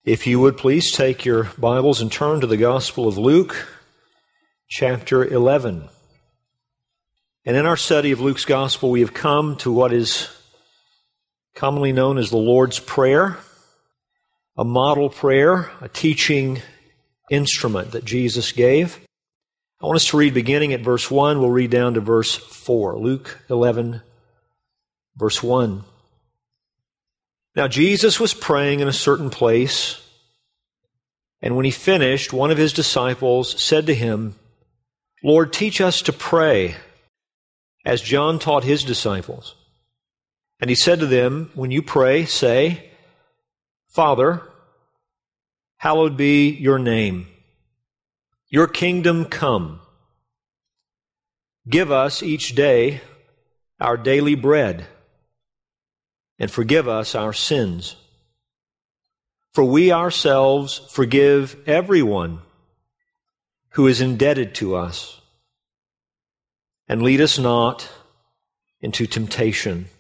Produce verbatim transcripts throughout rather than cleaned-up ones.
If you would please take your Bibles and turn to the Gospel of Luke, chapter eleven. And in our study of Luke's Gospel, we have come to what is commonly known as the Lord's Prayer, a model prayer, a teaching instrument that Jesus gave. I want us to read beginning at verse one. We'll read down to verse four. Luke eleven, verse one. Now Jesus was praying in a certain place, and when he finished, one of his disciples said to him, "Lord, teach us to pray, as John taught his disciples." And he said to them, "When you pray, say, 'Father, hallowed be your name. Your kingdom come. Give us each day our daily bread, and forgive us our sins. For we ourselves forgive everyone who is indebted to us. And lead us not into temptation.'"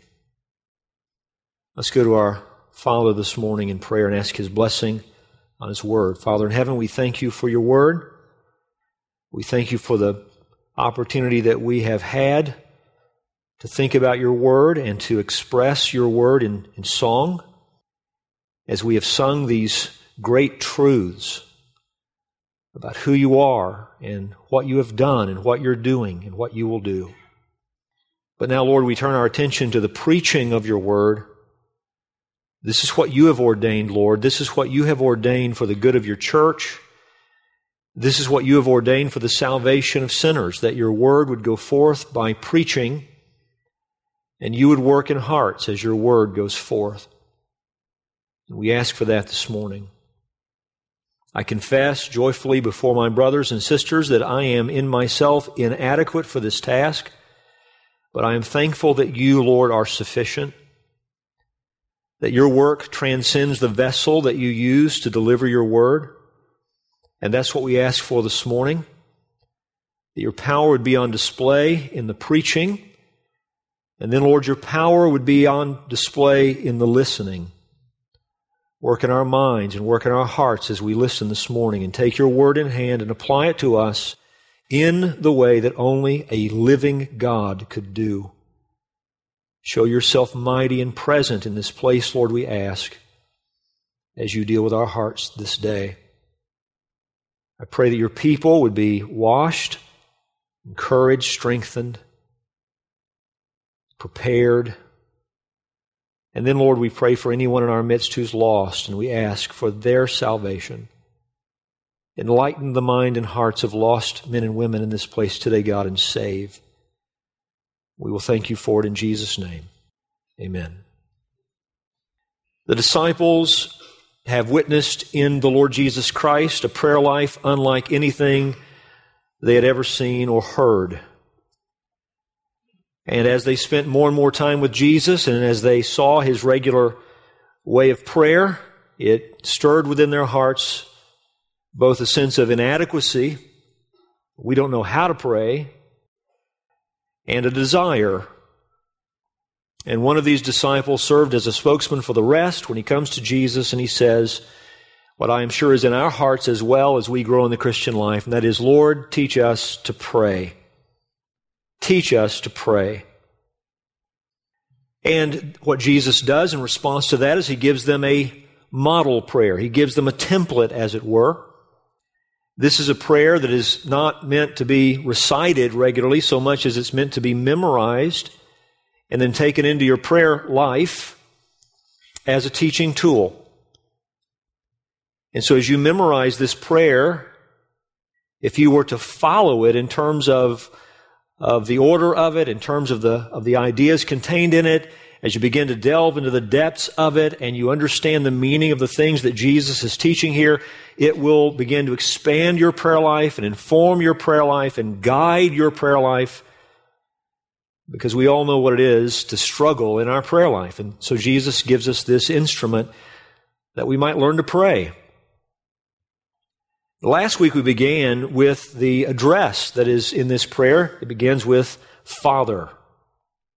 Let's go to our Father this morning in prayer and ask His blessing on His Word. Father in heaven, we thank You for Your Word. We thank You for the opportunity that we have had to think about Your Word and to express Your Word in, in song, as we have sung these great truths about who You are and what You have done and what You're doing and what You will do. But now, Lord, we turn our attention to the preaching of Your Word. This is what You have ordained, Lord. This is what You have ordained for the good of Your church. This is what You have ordained for the salvation of sinners, that Your Word would go forth by preaching, and You would work in hearts as Your Word goes forth. And we ask for that this morning. I confess joyfully before my brothers and sisters that I am in myself inadequate for this task, but I am thankful that You, Lord, are sufficient, that Your work transcends the vessel that You use to deliver Your Word. And that's what we ask for this morning, that Your power would be on display in the preaching, and then, Lord, Your power would be on display in the listening. Work in our minds and work in our hearts as we listen this morning, and take Your Word in hand and apply it to us in the way that only a living God could do. Show Yourself mighty and present in this place, Lord, we ask, as You deal with our hearts this day. I pray that Your people would be washed, encouraged, strengthened, prepared. And then, Lord, we pray for anyone in our midst who's lost, and we ask for their salvation. Enlighten the mind and hearts of lost men and women in this place today, God, and save. We will thank You for it in Jesus' name. Amen. The disciples have witnessed in the Lord Jesus Christ a prayer life unlike anything they had ever seen or heard. And as they spent more and more time with Jesus, and as they saw His regular way of prayer, it stirred within their hearts both a sense of inadequacy, we don't know how to pray, and a desire. And one of these disciples served as a spokesman for the rest when he comes to Jesus and he says what I am sure is in our hearts as well as we grow in the Christian life, and that is, "Lord, teach us to pray. Teach us to pray." And what Jesus does in response to that is He gives them a model prayer. He gives them a template, as it were. This is a prayer that is not meant to be recited regularly so much as it's meant to be memorized and then taken into your prayer life as a teaching tool. And so as you memorize this prayer, if you were to follow it in terms of, of the order of it, in terms of the, of the ideas contained in it, as you begin to delve into the depths of it and you understand the meaning of the things that Jesus is teaching here, it will begin to expand your prayer life and inform your prayer life and guide your prayer life, because we all know what it is to struggle in our prayer life. And so Jesus gives us this instrument that we might learn to pray. Last week we began with the address that is in this prayer. It begins with Father.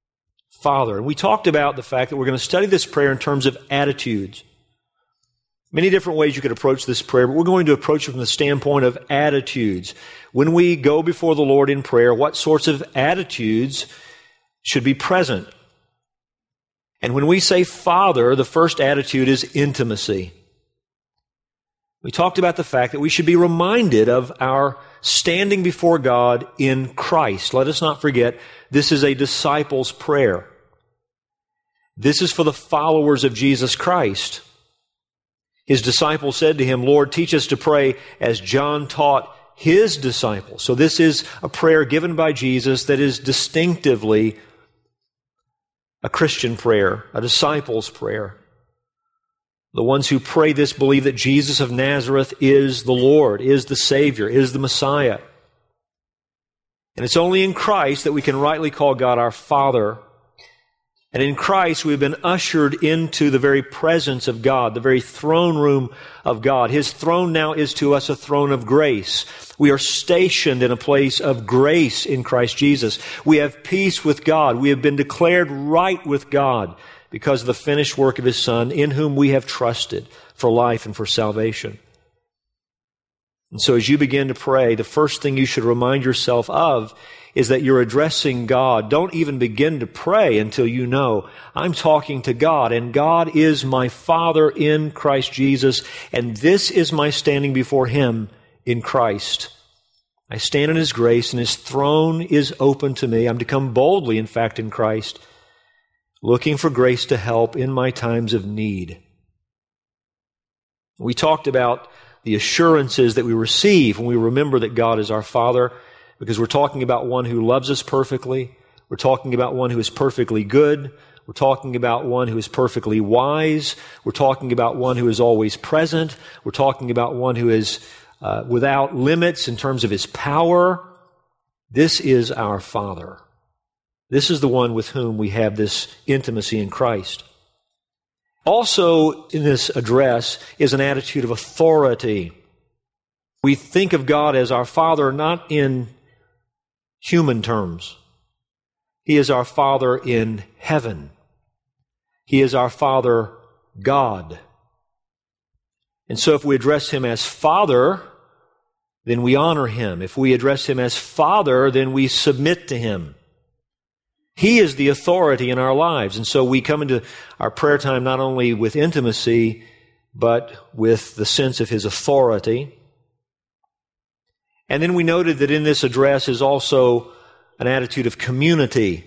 Father. And we talked about the fact that we're going to study this prayer in terms of attitudes. Many different ways you could approach this prayer, but we're going to approach it from the standpoint of attitudes. When we go before the Lord in prayer, what sorts of attitudes should be present? And when we say Father, the first attitude is intimacy. We talked about the fact that we should be reminded of our standing before God in Christ. Let us not forget, this is a disciple's prayer. This is for the followers of Jesus Christ. His disciples said to him, Lord, teach us to pray as John taught his disciples. So this is a prayer given by Jesus that is distinctively a Christian prayer, a disciple's prayer. The ones who pray this believe that Jesus of Nazareth is the Lord, is the Savior, is the Messiah. And it's only in Christ that we can rightly call God our Father. And in Christ, we've been ushered into the very presence of God, the very throne room of God. His throne now is to us a throne of grace. We are stationed in a place of grace in Christ Jesus. We have peace with God. We have been declared right with God because of the finished work of His Son, in whom we have trusted for life and for salvation. And so as you begin to pray, the first thing you should remind yourself of is that you're addressing God. Don't even begin to pray until you know, I'm talking to God, and God is my Father in Christ Jesus, and this is my standing before Him in Christ. I stand in His grace, and His throne is open to me. I'm to come boldly, in fact, in Christ, looking for grace to help in my times of need. We talked about the assurances that we receive when we remember that God is our Father, because we're talking about one who loves us perfectly. We're talking about one who is perfectly good. We're talking about one who is perfectly wise. We're talking about one who is always present. We're talking about one who is uh, without limits in terms of His power. This is our Father. This is the one with whom we have this intimacy in Christ. Also in this address is an attitude of authority. We think of God as our Father not in human terms. He is our Father in heaven. He is our Father God. And so if we address Him as Father, then we honor Him. If we address Him as Father, then we submit to Him. He is the authority in our lives. And so we come into our prayer time not only with intimacy, but with the sense of His authority. And then we noted that in this address is also an attitude of community,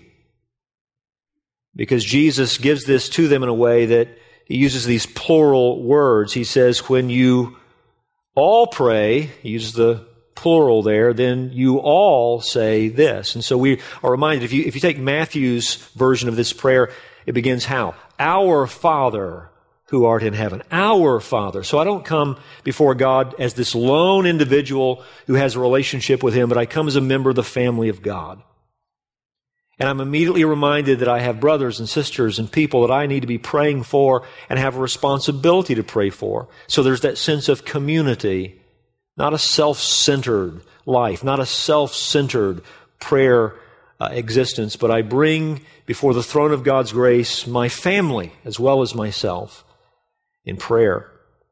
because Jesus gives this to them in a way that He uses these plural words. He says, when you all pray, He uses the plural there, then you all say this. And so we are reminded, if you, if you take Matthew's version of this prayer, it begins how? Our Father who art in heaven. Our Father. So I don't come before God as this lone individual who has a relationship with Him, but I come as a member of the family of God. And I'm immediately reminded that I have brothers and sisters and people that I need to be praying for and have a responsibility to pray for. So there's that sense of community, not a self-centered life, not a self-centered prayer uh, existence, but I bring before the throne of God's grace my family as well as myself in prayer.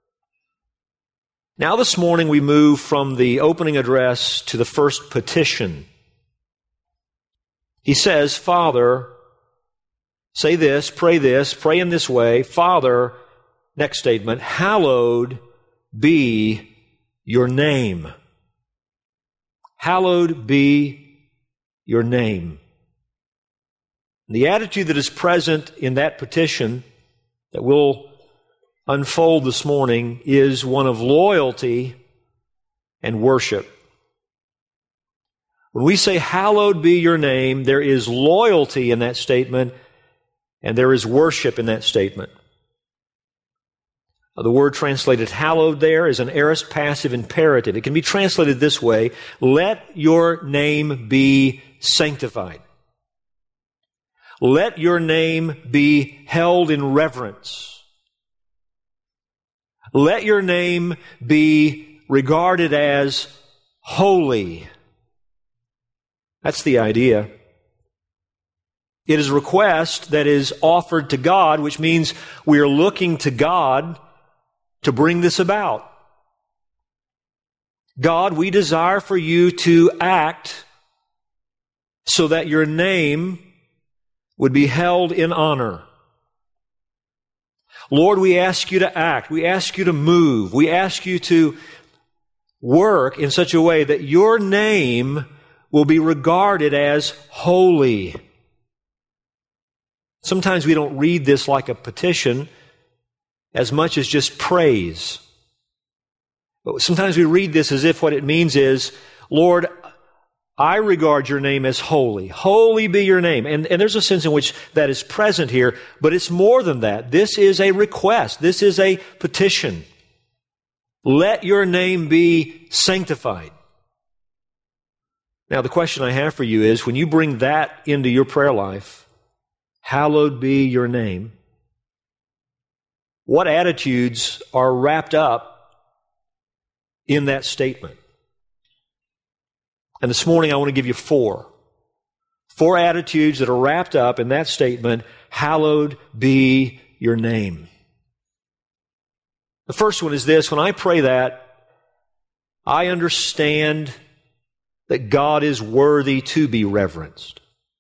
Now this morning we move from the opening address to the first petition. He says, Father, say this, pray this, pray in this way. Father, next statement, hallowed be your name. Hallowed be your name. The attitude that is present in that petition that we'll unfold this morning is one of loyalty and worship. When we say, hallowed be your name, there is loyalty in that statement, and there is worship in that statement. The word translated hallowed there is an aorist passive imperative. It can be translated this way: let your name be sanctified. Let your name be held in reverence. Let your name be regarded as holy. That's the idea. It is a request that is offered to God, which means we are looking to God to bring this about. God, we desire for you to act so that your name would be held in honor. Lord, we ask you to act. We ask you to move. We ask you to work in such a way that your name will be regarded as holy. Sometimes we don't read this like a petition as much as just praise. But sometimes we read this as if what it means is, Lord, I regard your name as holy. Holy be your name. And, and there's a sense in which that is present here, but it's more than that. This is a request. This is a petition. Let your name be sanctified. Now, the question I have for you is, when you bring that into your prayer life, hallowed be your name, what attitudes are wrapped up in that statement? And this morning I want to give you four. Four attitudes that are wrapped up in that statement, hallowed be your name. The first one is this: when I pray that, I understand that God is worthy to be reverenced.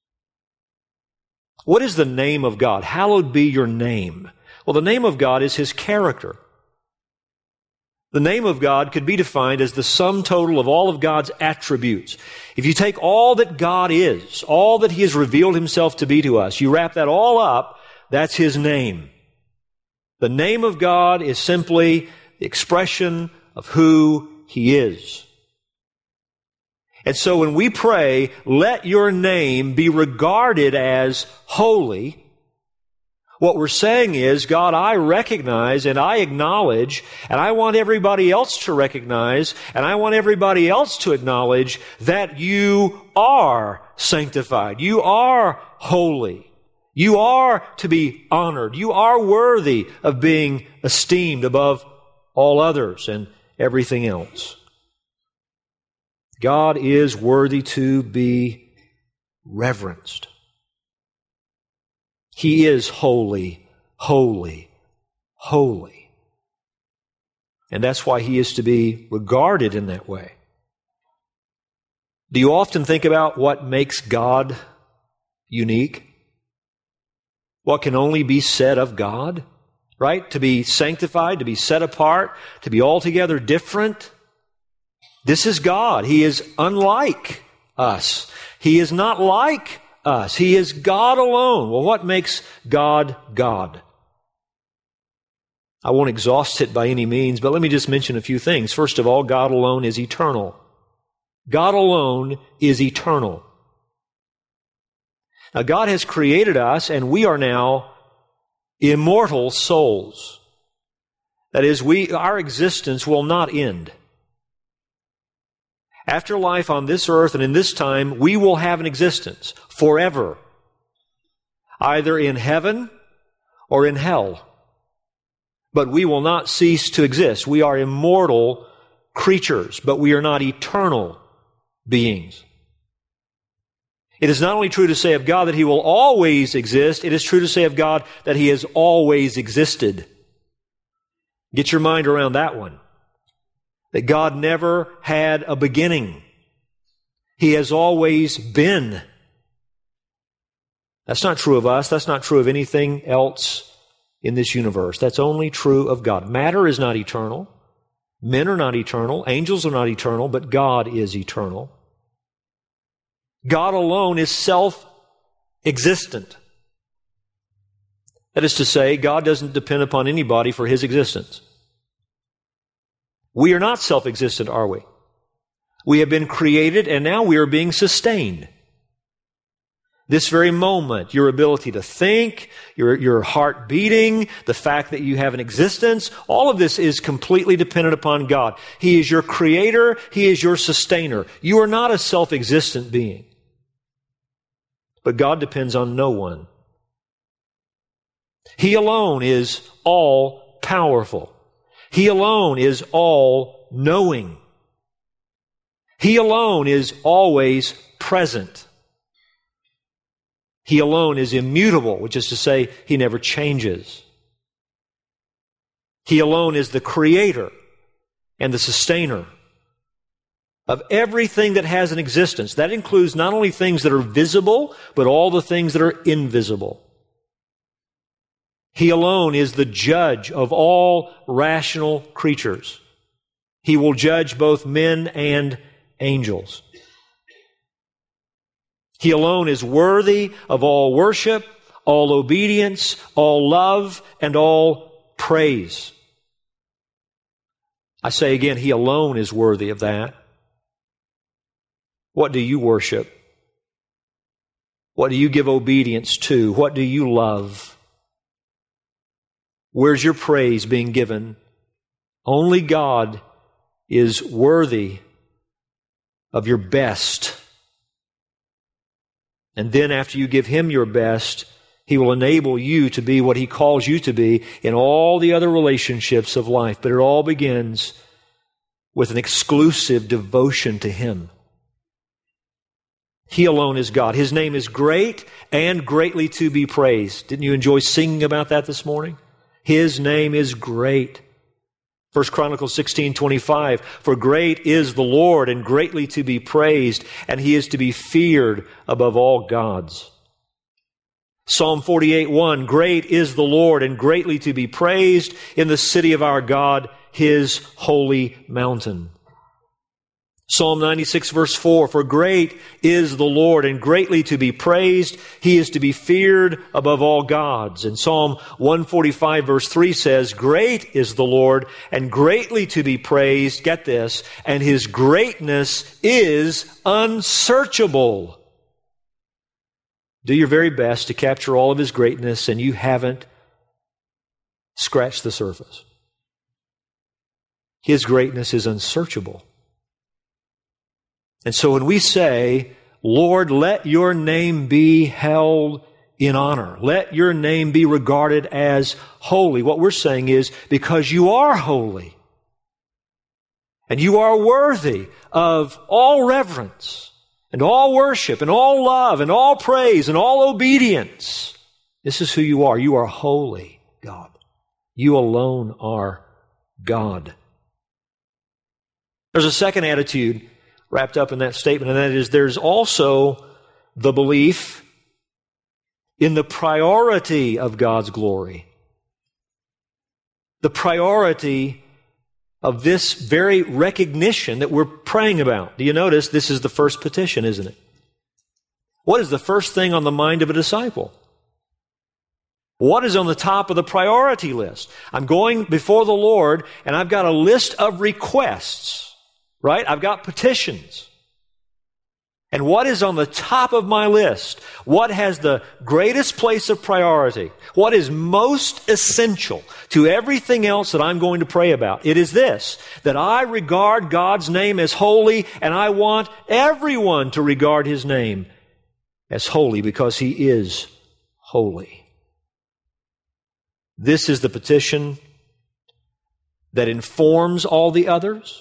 What is the name of God? Hallowed be your name. Well, the name of God is His character. The name of God could be defined as the sum total of all of God's attributes. If you take all that God is, all that He has revealed Himself to be to us, you wrap that all up, that's His name. The name of God is simply the expression of who He is. And so when we pray, let your name be regarded as holy, what we're saying is, God, I recognize and I acknowledge, and I want everybody else to recognize, and I want everybody else to acknowledge that you are sanctified. You are holy. You are to be honored. You are worthy of being esteemed above all others and everything else. God is worthy to be reverenced. He is holy, holy, holy. And that's why He is to be regarded in that way. Do you often think about what makes God unique? What can only be said of God, right? To be sanctified, to be set apart, to be altogether different. This is God. He is unlike us. He is not like us. He is God alone. Well, what makes God God? I won't exhaust it by any means, but let me just mention a few things. First of all, God alone is eternal. God alone is eternal. Now, God has created us, and we are now immortal souls. That is, we, our existence will not end. After life on this earth and in this time, we will have an existence forever, either in heaven or in hell. But we will not cease to exist. We are immortal creatures, but we are not eternal beings. It is not only true to say of God that He will always exist, it is true to say of God that He has always existed. Get your mind around that one. That God never had a beginning. He has always been. That's not true of us. That's not true of anything else in this universe. That's only true of God. Matter is not eternal. Men are not eternal. Angels are not eternal, but God is eternal. God alone is self-existent. That is to say, God doesn't depend upon anybody for His existence. We are not self-existent, are we? We have been created, and now we are being sustained. This very moment, your ability to think, your, your heart beating, the fact that you have an existence, all of this is completely dependent upon God. He is your creator. He is your sustainer. You are not a self-existent being. But God depends on no one. He alone is all-powerful. He alone is all-knowing. He alone is always present. He alone is immutable, which is to say, He never changes. He alone is the creator and the sustainer of everything that has an existence. That includes not only things that are visible, but all the things that are invisible. He alone is the judge of all rational creatures. He will judge both men and angels. He alone is worthy of all worship, all obedience, all love, and all praise. I say again, He alone is worthy of that. What do you worship? What do you give obedience to? What do you love? Where's your praise being given? Only God is worthy of your best. And then after you give Him your best, He will enable you to be what He calls you to be in all the other relationships of life. But it all begins with an exclusive devotion to Him. He alone is God. His name is great and greatly to be praised. Didn't you enjoy singing about that this morning? His name is great. First Chronicles sixteen twenty-five, for great is the Lord and greatly to be praised, and He is to be feared above all gods. Psalm forty-eight one, great is the Lord and greatly to be praised in the city of our God, His holy mountain. Psalm ninety-six verse four, for great is the Lord and greatly to be praised. He is to be feared above all gods. And Psalm one forty-five verse three says, great is the Lord and greatly to be praised. Get this, and His greatness is unsearchable. Do your very best to capture all of His greatness, and you haven't scratched the surface. His greatness is unsearchable. And so when we say, Lord, let your name be held in honor, let your name be regarded as holy, what we're saying is, because you are holy, and you are worthy of all reverence, and all worship, and all love, and all praise, and all obedience. This is who you are. You are holy, God. You alone are God. There's a second attitude wrapped up in that statement, and that is there's also the belief in the priority of God's glory. The priority of this very recognition that we're praying about. Do you notice this is the first petition, isn't it? What is the first thing on the mind of a disciple? What is on the top of the priority list? I'm going before the Lord, and I've got a list of requests. Right? I've got petitions. And what is on the top of my list? What has the greatest place of priority? What is most essential to everything else that I'm going to pray about? It is this, that I regard God's name as holy, and I want everyone to regard His name as holy because He is holy. This is the petition that informs all the others.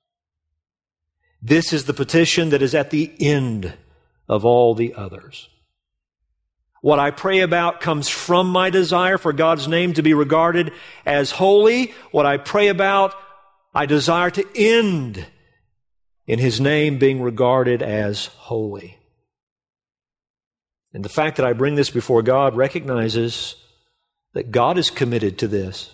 This is the petition that is at the end of all the others. What I pray about comes from my desire for God's name to be regarded as holy. What I pray about, I desire to end in His name being regarded as holy. And the fact that I bring this before God recognizes that God is committed to this.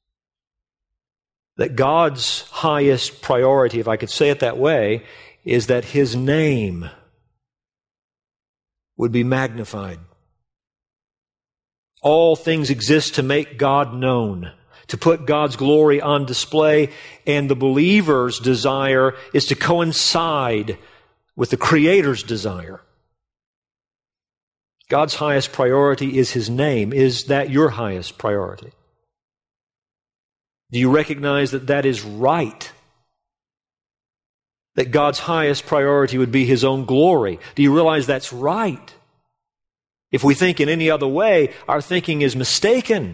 That God's highest priority, if I could say it that way, is that His name would be magnified. All things exist to make God known, to put God's glory on display, and the believer's desire is to coincide with the Creator's desire. God's highest priority is His name. Is that your highest priority? Do you recognize that that is right? That God's highest priority would be His own glory? Do you realize that's right? If we think in any other way, our thinking is mistaken.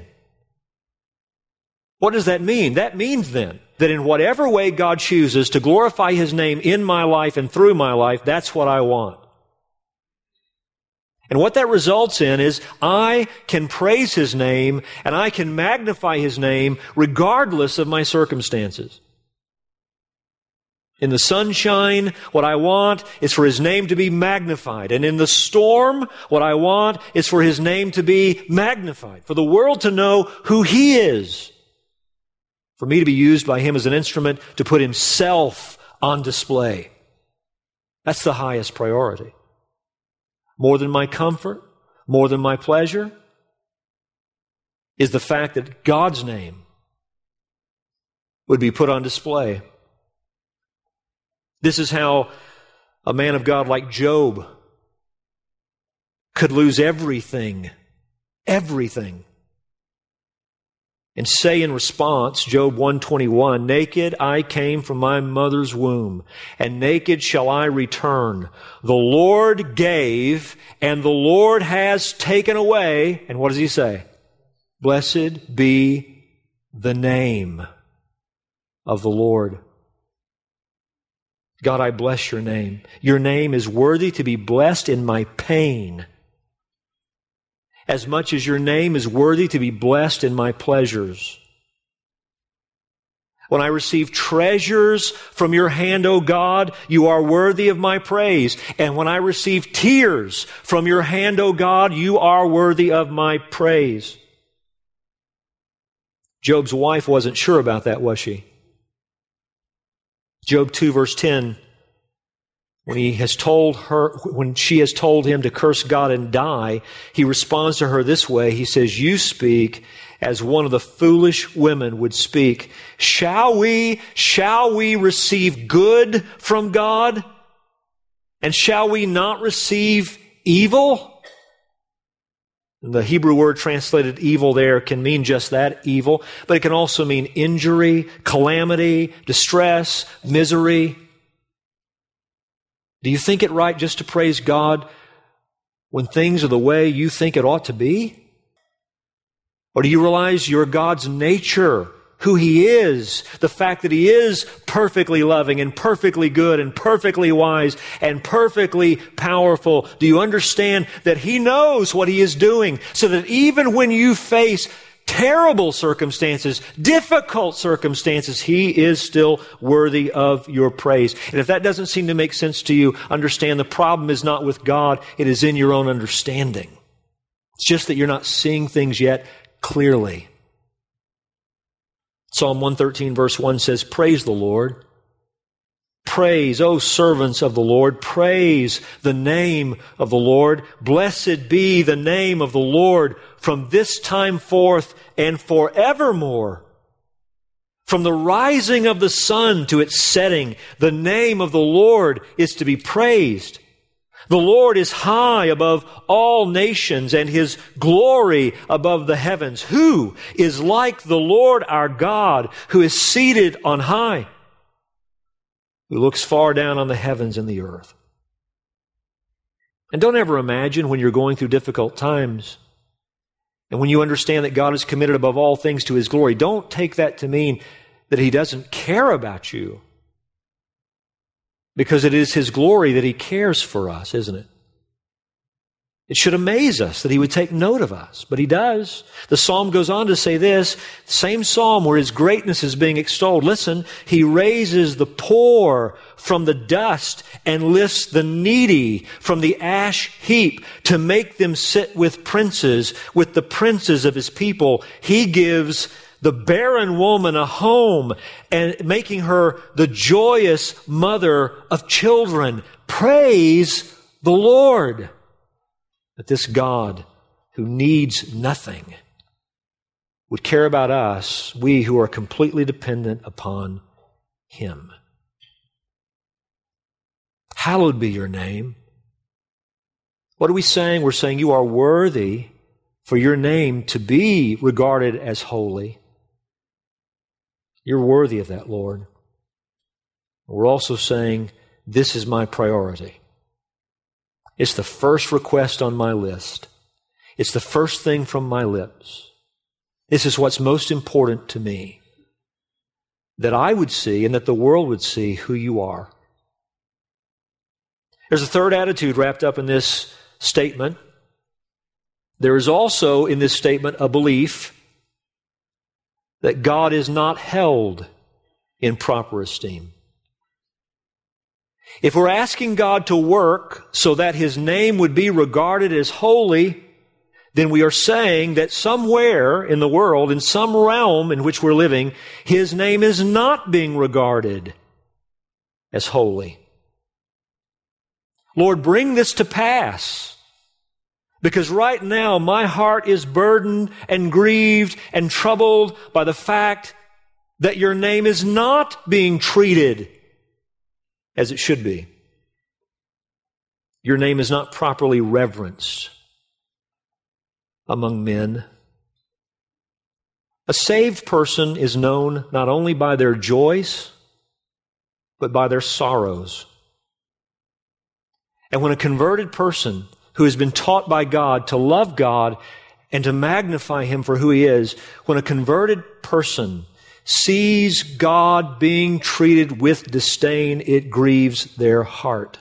What does that mean? That means then that in whatever way God chooses to glorify His name in my life and through my life, that's what I want. And what that results in is I can praise His name and I can magnify His name regardless of my circumstances. In the sunshine, what I want is for His name to be magnified. And in the storm, what I want is for His name to be magnified. For the world to know who He is. For me to be used by Him as an instrument to put Himself on display. That's the highest priority. More than my comfort, more than my pleasure, is the fact that God's name would be put on display. This is how a man of God like Job could lose everything, everything, and say in response, Job one twenty-one, naked I came from my mother's womb, and naked shall I return. The Lord gave, and the Lord has taken away. And what does he say? Blessed be the name of the Lord. God, I bless your name. Your name is worthy to be blessed in my pain, as much as your name is worthy to be blessed in my pleasures. When I receive treasures from your hand, O God, you are worthy of my praise. And when I receive tears from your hand, O God, you are worthy of my praise. Job's wife wasn't sure about that, was she? Job two verse ten, when he has told her, when she has told him to curse God and die, he responds to her this way. He says, you speak as one of the foolish women would speak. Shall we, shall we receive good from God? And shall we not receive evil? The Hebrew word translated evil there can mean just that, evil, but it can also mean injury, calamity, distress, misery. Do you think it right just to praise God when things are the way you think it ought to be? Or do you realize your God's nature, who He is, the fact that He is perfectly loving and perfectly good and perfectly wise and perfectly powerful? Do you understand that He knows what He is doing, so that even when you face terrible circumstances, difficult circumstances, He is still worthy of your praise? And if that doesn't seem to make sense to you, understand the problem is not with God, it is in your own understanding. It's just that you're not seeing things yet clearly. Psalm one thirteen verse one says, praise the Lord. Praise, O servants of the Lord. Praise the name of the Lord. Blessed be the name of the Lord from this time forth and forevermore. From the rising of the sun to its setting, the name of the Lord is to be praised. The Lord is high above all nations, and His glory above the heavens. Who is like the Lord our God, who is seated on high, who looks far down on the heavens and the earth? And don't ever imagine when you're going through difficult times, and when you understand that God is committed above all things to His glory, don't take that to mean that He doesn't care about you. Because it is His glory that He cares for us, isn't it? It should amaze us that He would take note of us, but He does. The psalm goes on to say this, same psalm where His greatness is being extolled. Listen, He raises the poor from the dust and lifts the needy from the ash heap to make them sit with princes, with the princes of His people. He gives the barren woman a home, and making her the joyous mother of children. Praise the Lord. That this God who needs nothing would care about us, we who are completely dependent upon Him. Hallowed be your name. What are we saying? We're saying you are worthy for your name to be regarded as holy. You're worthy of that, Lord. We're also saying, this is my priority. It's the first request on my list. It's the first thing from my lips. This is what's most important to me. That I would see and that the world would see who you are. There's a third attitude wrapped up in this statement. There is also in this statement a belief that God is not held in proper esteem. If we're asking God to work so that His name would be regarded as holy, then we are saying that somewhere in the world, in some realm in which we're living, His name is not being regarded as holy. Lord, bring this to pass, because right now my heart is burdened and grieved and troubled by the fact that Your name is not being treated as it should be. Your name is not properly reverenced among men. A saved person is known not only by their joys, but by their sorrows. And when a converted person who has been taught by God to love God and to magnify Him for who He is, when a converted person sees God being treated with disdain, it grieves their heart.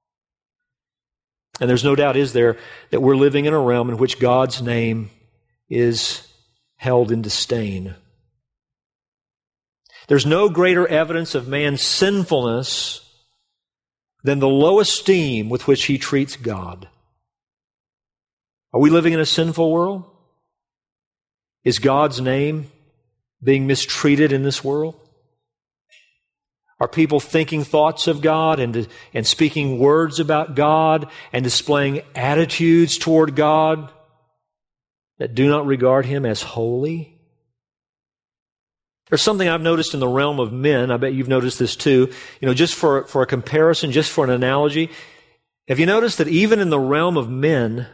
And there's no doubt, is there, that we're living in a realm in which God's name is held in disdain. There's no greater evidence of man's sinfulness than the low esteem with which he treats God. Are we living in a sinful world? Is God's name being mistreated in this world? Are people thinking thoughts of God and, and speaking words about God and displaying attitudes toward God that do not regard Him as holy? There's something I've noticed in the realm of men. I bet you've noticed this too. You know, just for, for a comparison, just for an analogy, have you noticed that even in the realm of men,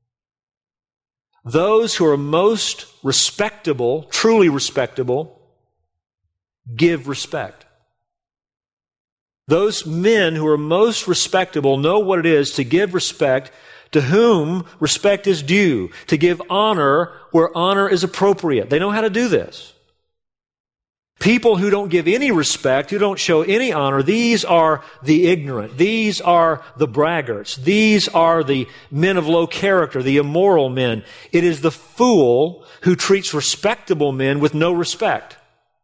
those who are most respectable, truly respectable, give respect. Those men who are most respectable know what it is to give respect to whom respect is due, to give honor where honor is appropriate. They know how to do this. People who don't give any respect, who don't show any honor, these are the ignorant. These are the braggarts. These are the men of low character, the immoral men. It is the fool who treats respectable men with no respect.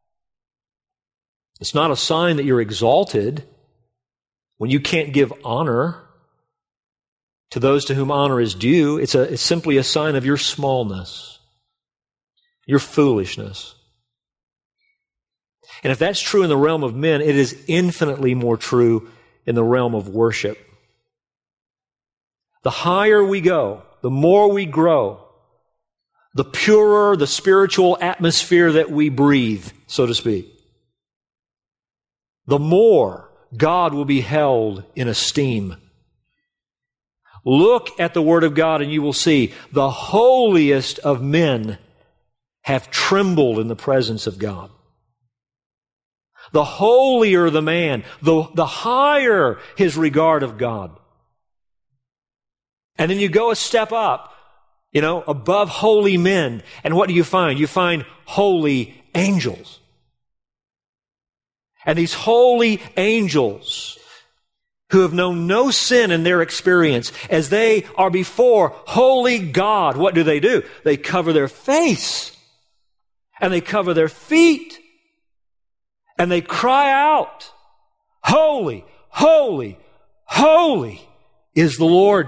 It's not a sign that you're exalted when you can't give honor to those to whom honor is due. It's, a, it's simply a sign of your smallness, your foolishness. And if that's true in the realm of men, it is infinitely more true in the realm of worship. The higher we go, the more we grow, the purer the spiritual atmosphere that we breathe, so to speak, the more God will be held in esteem. Look at the Word of God and you will see the holiest of men have trembled in the presence of God. The holier the man, the, the higher his regard of God. And then you go a step up, you know, above holy men. And what do you find? You find holy angels. And these holy angels who have known no sin in their experience, as they are before holy God, what do they do? They cover their face and they cover their feet and they cry out, "Holy, holy, holy is the Lord."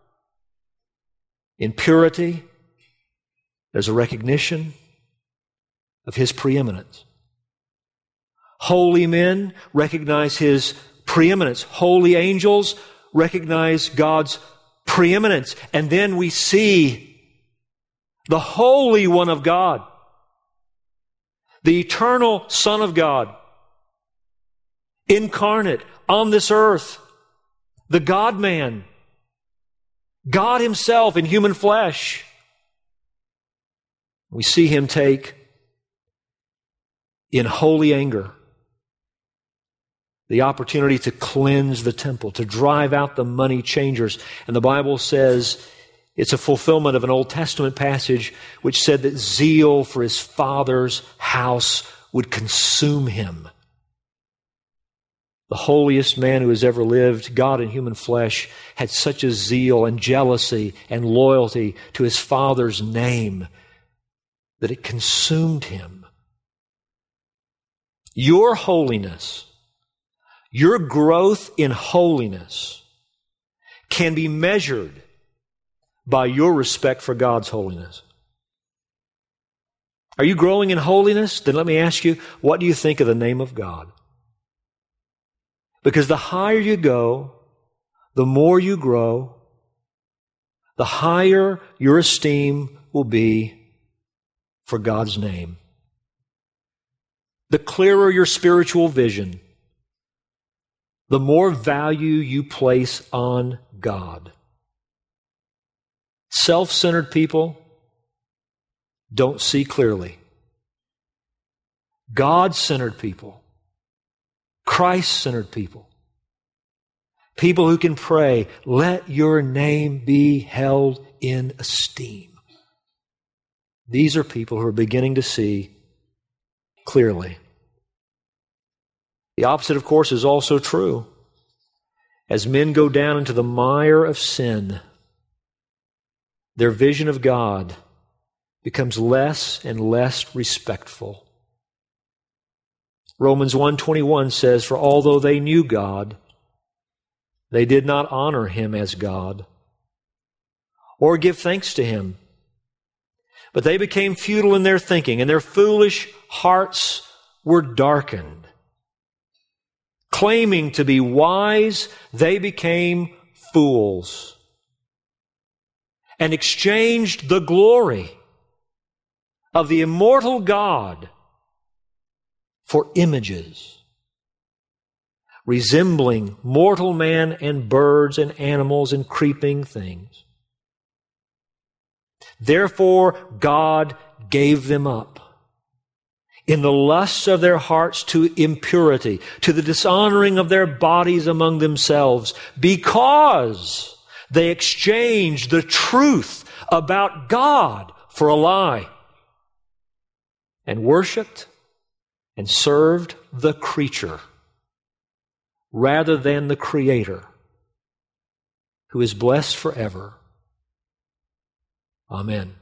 In purity, there's a recognition of His preeminence. Holy men recognize His preeminence. Holy angels recognize God's preeminence. And then we see the Holy One of God, the eternal Son of God, incarnate on this earth, the God-man, God Himself in human flesh. We see Him take in holy anger the opportunity to cleanse the temple, to drive out the money changers. And the Bible says it's a fulfillment of an Old Testament passage which said that zeal for His Father's house would consume Him. the holiest man who has ever lived, God in human flesh, had such a zeal and jealousy and loyalty to his Father's name that it consumed him. Your holiness, your growth in holiness can be measured by your respect for God's holiness. Are you growing in holiness? Then let me ask you, what do you think of the name of God? Because the higher you go, the more you grow, the higher your esteem will be for God's name. The clearer your spiritual vision, the more value you place on God. Self-centered people don't see clearly. God-centered people, Christ-centered people, people who can pray, let your name be held in esteem. These are people who are beginning to see clearly. The opposite, of course, is also true. As men go down into the mire of sin, their vision of God becomes less and less respectful. Romans one twenty-one says, for although they knew God, they did not honor Him as God or give thanks to Him. But they became futile in their thinking, and their foolish hearts were darkened. Claiming to be wise, they became fools and exchanged the glory of the immortal God for images resembling mortal man and birds and animals and creeping things. Therefore, God gave them up in the lusts of their hearts to impurity, to the dishonoring of their bodies among themselves, because they exchanged the truth about God for a lie, and worshiped and served the creature rather than the Creator, who is blessed forever. Amen.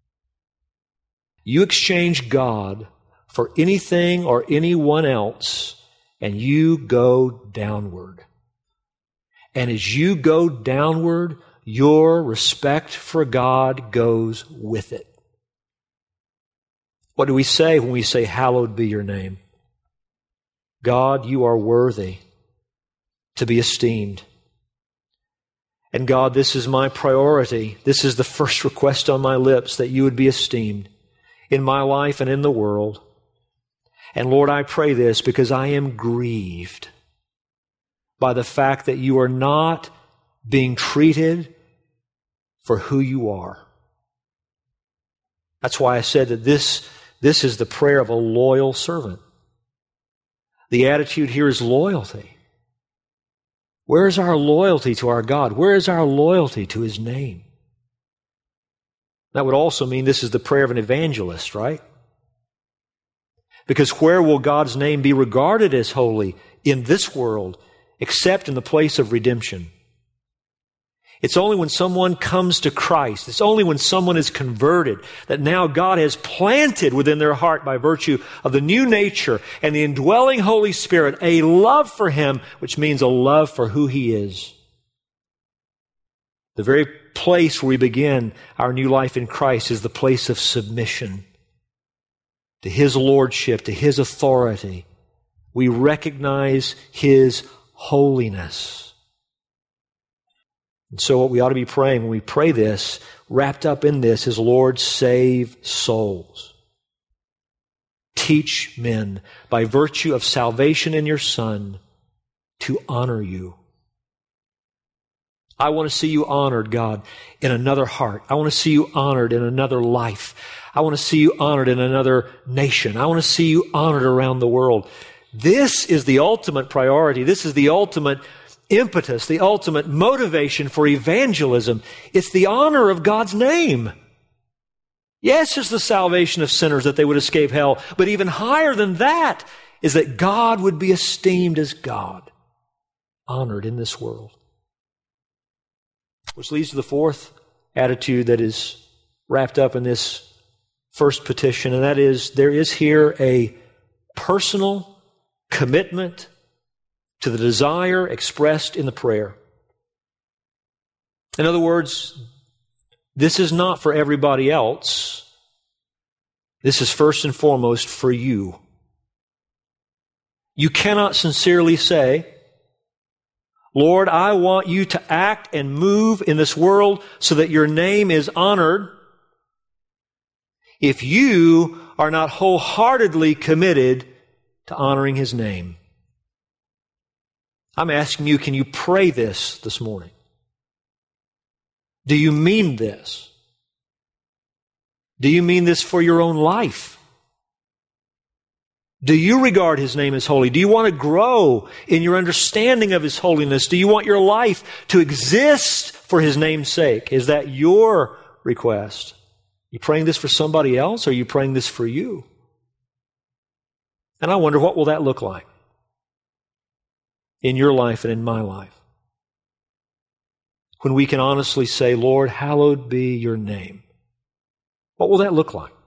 You exchange God for anything or anyone else, and you go downward. And as you go downward, your respect for God goes with it. What do we say when we say, hallowed be your name? God, you are worthy to be esteemed. And God, this is my priority. This is the first request on my lips, that you would be esteemed in my life and in the world. And Lord, I pray this because I am grieved by the fact that you are not being treated for who you are. That's why I said that this, this is the prayer of a loyal servant. The attitude here is loyalty. Where is our loyalty to our God? Where is our loyalty to His name? That would also mean this is the prayer of an evangelist, right? Because where will God's name be regarded as holy in this world except in the place of redemption? It's only when someone comes to Christ, it's only when someone is converted, that now God has planted within their heart, by virtue of the new nature and the indwelling Holy Spirit, a love for Him, which means a love for who He is. The very place where we begin our new life in Christ is the place of submission to His lordship, to His authority. We recognize His holiness. And so what we ought to be praying when we pray this, wrapped up in this, is, Lord, save souls. Teach men, by virtue of salvation in your Son, to honor you. I want to see you honored, God, in another heart. I want to see you honored in another life. I want to see you honored in another nation. I want to see you honored around the world. This is the ultimate priority. This is the ultimate impetus, the ultimate motivation for evangelism. It's the honor of God's name. Yes, it's the salvation of sinners, that they would escape hell. But even higher than that is that God would be esteemed as God. honored in this world. Which leads to the fourth attitude that is wrapped up in this first petition, and that is there is here a personal commitment to the desire expressed in the prayer. In other words, this is not for everybody else. This is first and foremost for you. You cannot sincerely say, Lord, I want you to act and move in this world so that your name is honored, if you are not wholeheartedly committed to honoring His name. I'm asking you, can you pray this this morning? Do you mean this? Do you mean this for your own life? Do you regard His name as holy? Do you want to grow in your understanding of His holiness? Do you want your life to exist for His name's sake? Is that your request? You praying this for somebody else, or are you praying this for you? And I wonder, what will that look like in your life and in my life? When we can honestly say, Lord, hallowed be your name. What will that look like?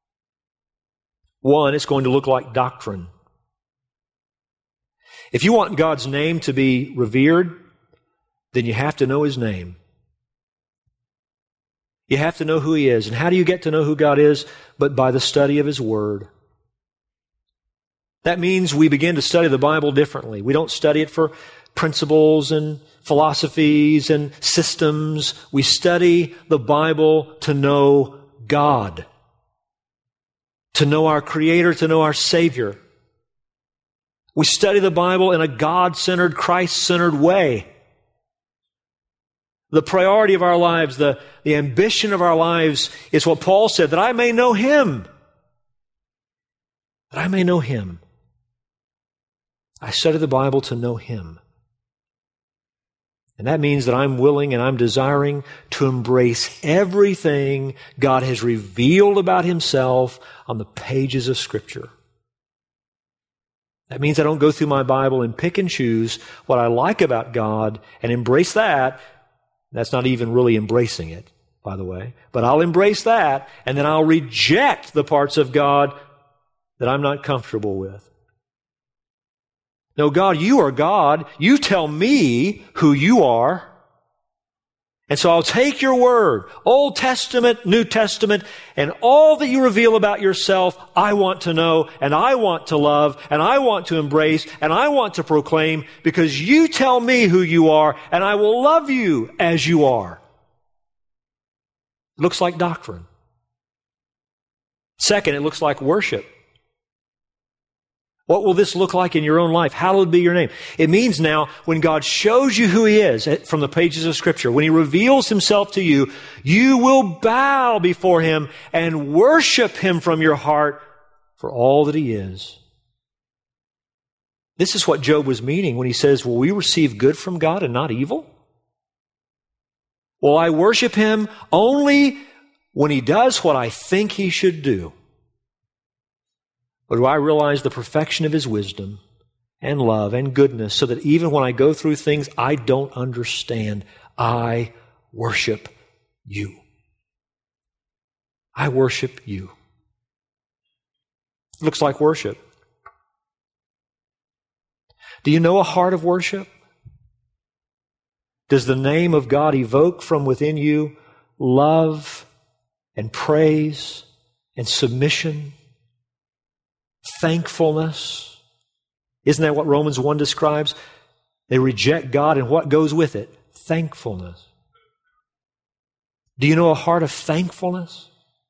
One, it's going to look like doctrine. If you want God's name to be revered, then you have to know His name. You have to know who He is. And how do you get to know who God is? But by the study of His Word. That means we begin to study the Bible differently. We don't study it for principles and philosophies and systems. We study the Bible to know God, to know our Creator, to know our Savior. We study the Bible in a God-centered, Christ-centered way. The priority of our lives, the, the ambition of our lives is what Paul said, that I may know Him. That I may know Him. I study the Bible to know Him. And that means that I'm willing and I'm desiring to embrace everything God has revealed about Himself on the pages of Scripture. That means I don't go through my Bible and pick and choose what I like about God and embrace that. That's not even really embracing it, by the way. But I'll embrace that, and then I'll reject the parts of God that I'm not comfortable with. No, God, you are God. You tell me who you are. And so I'll take your word, Old Testament, New Testament, and all that you reveal about yourself, I want to know, and I want to love, and I want to embrace, and I want to proclaim, because you tell me who you are, and I will love you as you are. It looks like doctrine. Second, it looks like worship. What will this look like in your own life? Hallowed be your name. It means now, when God shows you who He is from the pages of Scripture, when He reveals Himself to you, you will bow before Him and worship Him from your heart for all that He is. This is what Job was meaning when he says, will we receive good from God and not evil? Will I worship Him only when He does what I think He should do? Or do I realize the perfection of His wisdom and love and goodness so that even when I go through things I don't understand, I worship You. I worship You. It looks like worship. Do you know a heart of worship? Does the name of God evoke from within you love and praise and submission? Thankfulness. Isn't that what Romans one describes? They reject God, and what goes with it? Thankfulness. Do you know a heart of thankfulness?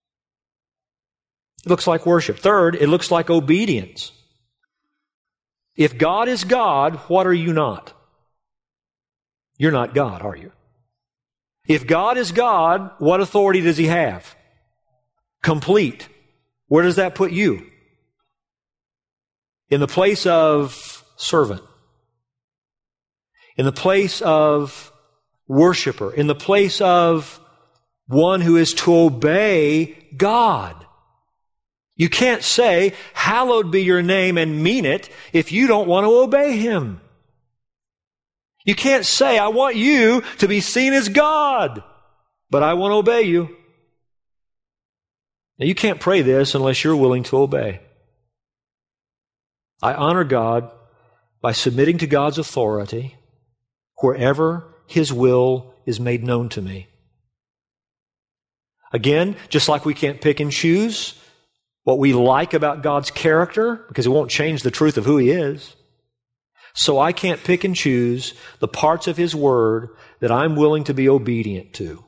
It looks like worship. Third, it looks like obedience. If God is God, what are you not? You're not God, are you? If God is God, what authority does He have? Complete. Where does that put you? In the place of servant. In the place of worshiper. In the place of one who is to obey God. You can't say, hallowed be your name, and mean it if you don't want to obey Him. You can't say, I want you to be seen as God, but I want to obey you. Now, you can't pray this unless you're willing to obey. I honor God by submitting to God's authority wherever His will is made known to me. Again, just like we can't pick and choose what we like about God's character, because it won't change the truth of who He is, so I can't pick and choose the parts of His Word that I'm willing to be obedient to.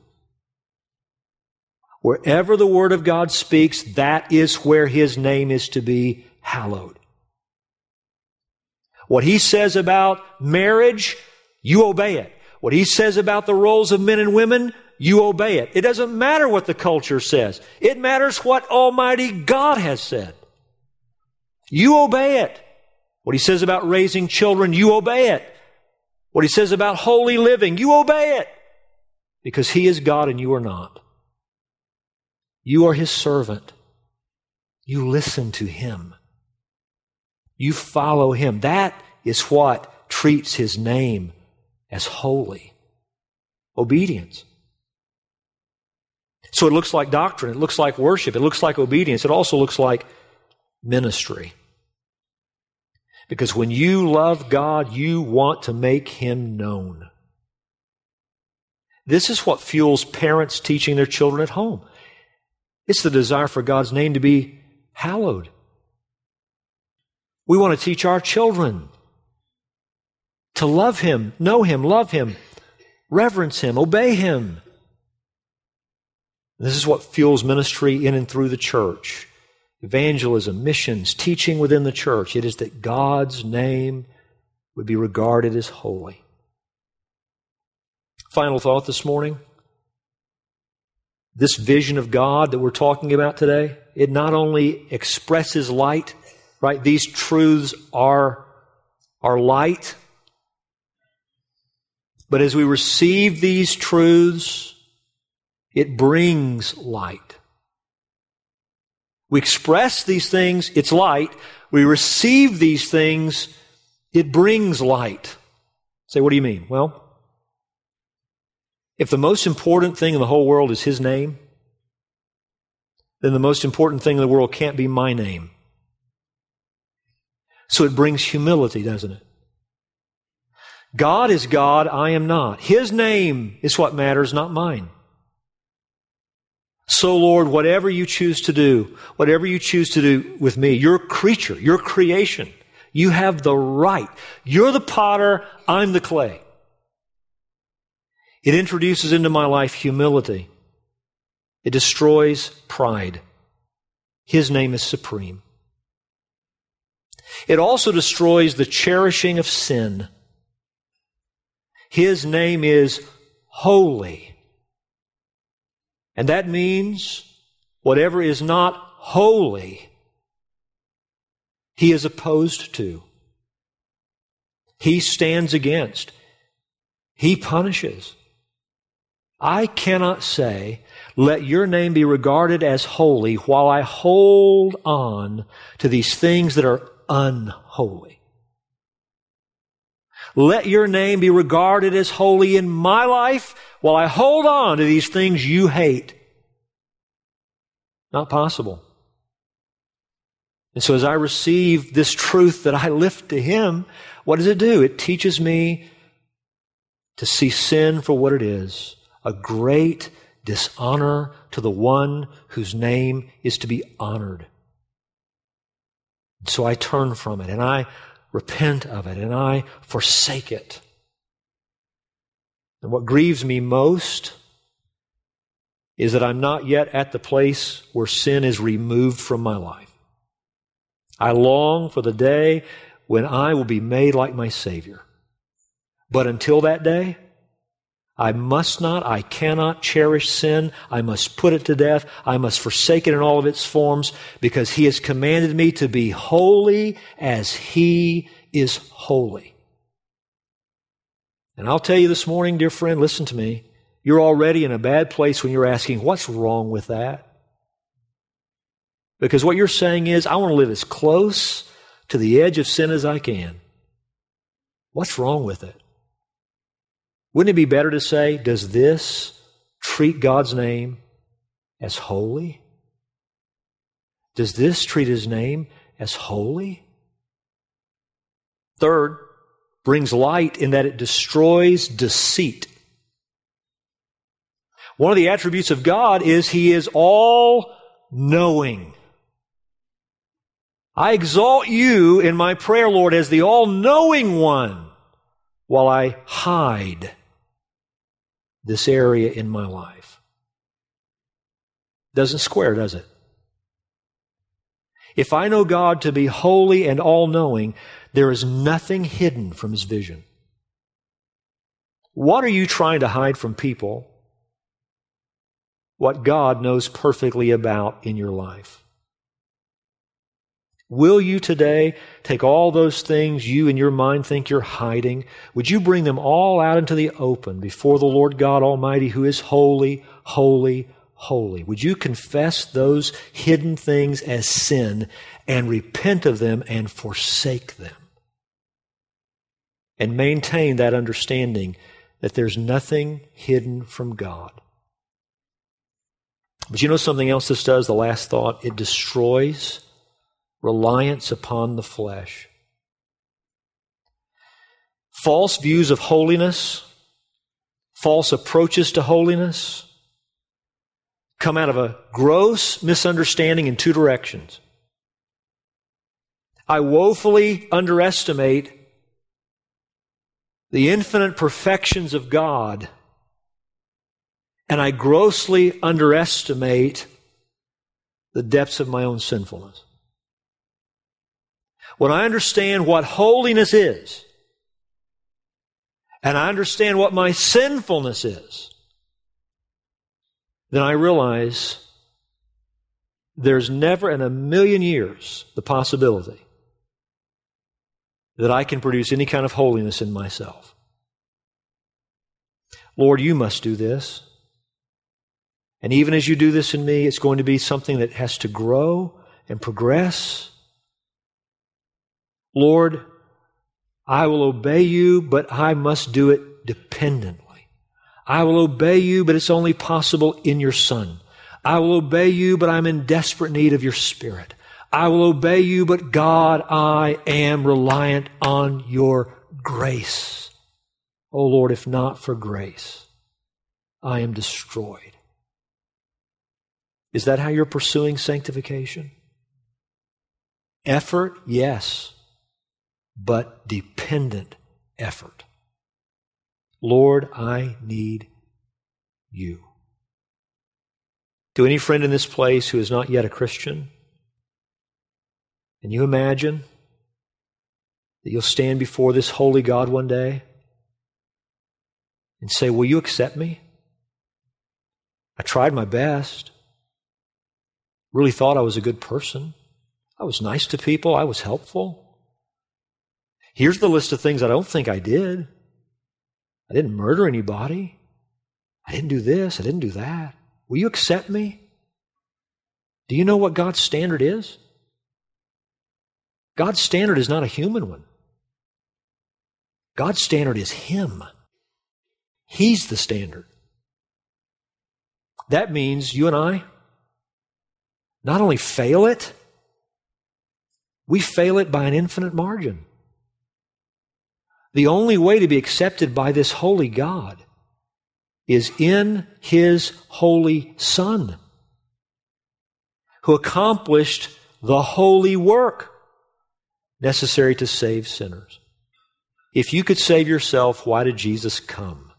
Wherever the Word of God speaks, that is where His name is to be hallowed. What He says about marriage, you obey it. What He says about the roles of men and women, you obey it. It doesn't matter what the culture says. It matters what Almighty God has said. You obey it. What He says about raising children, you obey it. What He says about holy living, you obey it. Because He is God and you are not. You are His servant. You listen to Him. You follow Him. That is what treats His name as holy. Obedience. So it looks like doctrine. It looks like worship. It looks like obedience. It also looks like ministry. Because when you love God, you want to make Him known. This is what fuels parents teaching their children at home. It's the desire for God's name to be hallowed. We want to teach our children to love Him, know Him, love Him, reverence Him, obey Him. This is what fuels ministry in and through the church. Evangelism, missions, teaching within the church. It is that God's name would be regarded as holy. Final thought this morning. This vision of God that we're talking about today, it not only expresses light, right? These truths are, are light. But as we receive these truths, it brings light. We express these things, it's light. We receive these things, it brings light. Say, what do you mean? Well, if the most important thing in the whole world is His name, then the most important thing in the world can't be my name. So it brings humility, doesn't it? God is God, I am not. His name is what matters, not mine. So, Lord, whatever you choose to do, whatever you choose to do with me, your creature, your creation, you have the right. You're the potter, I'm the clay. It introduces into my life humility. It destroys pride. His name is supreme. It also destroys the cherishing of sin. His name is holy. And that means whatever is not holy, He is opposed to. He stands against. He punishes. I cannot say, let your name be regarded as holy while I hold on to these things that are unholy. Let your name be regarded as holy in my life while I hold on to these things you hate. Not possible. And so as I receive this truth that I lift to Him, what does it do? It teaches me to see sin for what it is, a great dishonor to the one whose name is to be honored. So I turn from it and I repent of it and I forsake it. And what grieves me most is that I'm not yet at the place where sin is removed from my life. I long for the day when I will be made like my Savior. But until that day, I must not, I cannot cherish sin. I must put it to death. I must forsake it in all of its forms because He has commanded me to be holy as He is holy. And I'll tell you this morning, dear friend, listen to me. You're already in a bad place when you're asking, what's wrong with that? Because what you're saying is, I want to live as close to the edge of sin as I can. What's wrong with it? Wouldn't it be better to say, does this treat God's name as holy? Does this treat His name as holy? Third, brings light in that it destroys deceit. One of the attributes of God is He is all-knowing. I exalt You in my prayer, Lord, as the all-knowing one, while I hide this area in my life. Doesn't square, does it? If I know God to be holy and all-knowing, there is nothing hidden from His vision. What are you trying to hide from people what God knows perfectly about in your life? Will you today take all those things you in your mind think you're hiding? Would you bring them all out into the open before the Lord God Almighty, who is holy, holy, holy? Would you confess those hidden things as sin and repent of them and forsake them? And maintain that understanding that there's nothing hidden from God. But you know something else this does, the last thought? It destroys reliance upon the flesh. False views of holiness, false approaches to holiness, come out of a gross misunderstanding in two directions. I woefully underestimate the infinite perfections of God, and I grossly underestimate the depths of my own sinfulness. When I understand what holiness is, and I understand what my sinfulness is, then I realize there's never in a million years the possibility that I can produce any kind of holiness in myself. Lord, You must do this. And even as You do this in me, it's going to be something that has to grow and progress. Lord, I will obey You, but I must do it dependently. I will obey You, but it's only possible in Your Son. I will obey You, but I'm in desperate need of Your Spirit. I will obey You, but God, I am reliant on Your grace. Oh Lord, if not for grace, I am destroyed. Is that how you're pursuing sanctification? Effort, yes, but dependent effort. Lord, I need You. To any friend in this place who is not yet a Christian, can you imagine that you'll stand before this holy God one day and say, will You accept me? I tried my best. Really thought I was a good person. I was nice to people. I was helpful. Here's the list of things I don't think I did. I didn't murder anybody. I didn't do this. I didn't do that. Will You accept me? Do you know what God's standard is? God's standard is not a human one. God's standard is Him. He's the standard. That means you and I not only fail it, we fail it by an infinite margin. The only way to be accepted by this holy God is in His holy Son, who accomplished the holy work necessary to save sinners. If you could save yourself, why did Jesus come?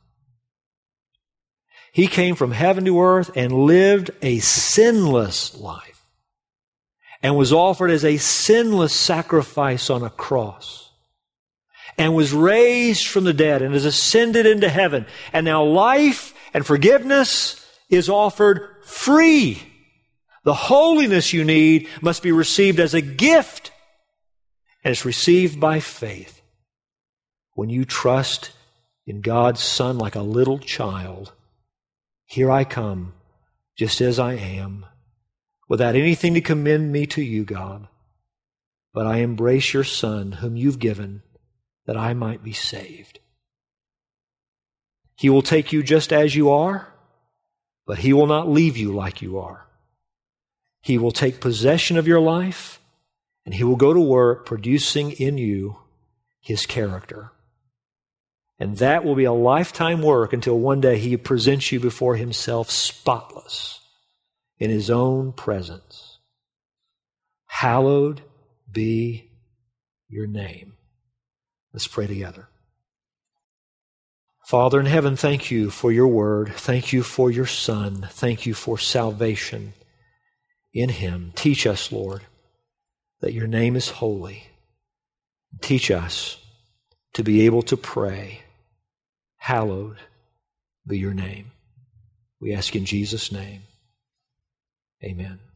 He came from heaven to earth and lived a sinless life and was offered as a sinless sacrifice on a cross and was raised from the dead and has ascended into heaven. And now life and forgiveness is offered free. The holiness you need must be received as a gift, and it's received by faith. When you trust in God's Son like a little child, here I come, just as I am, without anything to commend me to You, God, but I embrace Your Son, whom You've given, that I might be saved. He will take you just as you are, but He will not leave you like you are. He will take possession of your life, and He will go to work producing in you His character. And that will be a lifetime work until one day He presents you before Himself spotless in His own presence. Hallowed be your name. Let's pray together. Father in heaven, thank you for your word. Thank you for your Son. Thank you for salvation in Him. Teach us, Lord, that your name is holy. Teach us to be able to pray, hallowed be your name. We ask in Jesus' name. Amen.